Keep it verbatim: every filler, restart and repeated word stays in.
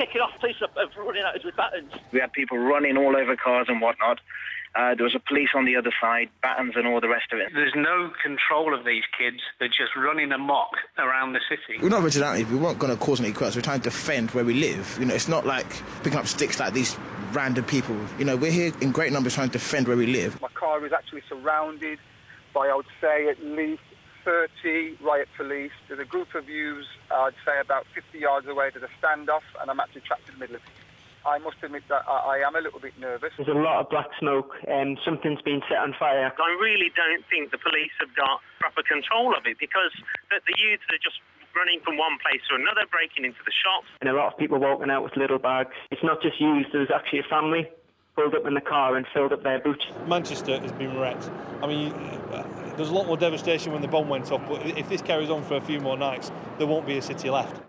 kicking off, police are running at us with batons. We had people running all over cars and whatnot. Uh, there was a police on the other side, batons and all the rest of it. There's no control of these kids. They're just running amok around the city. We're not vigilantes. We weren't going to cause any chaos. We're trying to defend where we live. You know, it's not like picking up sticks like these random people. You know, we're here in great numbers trying to defend where we live. My car is actually surrounded by, I would say, at least thirty riot police. There's a group of youths, I'd say, about fifty yards away. There's a standoff, and I'm actually trapped in the middle of it. I must admit that I, I am a little bit nervous. There's a lot of black smoke and something's been set on fire. I really don't think the police have got proper control of it because the, the youths are just running from one place to another, breaking into the shops. And a lot of people walking out with little bags. It's not just youths, there's actually a family pulled up in the car and filled up their boots. Manchester has been wrecked. I mean, there's a lot more devastation when the bomb went off, but if this carries on for a few more nights, there won't be a city left.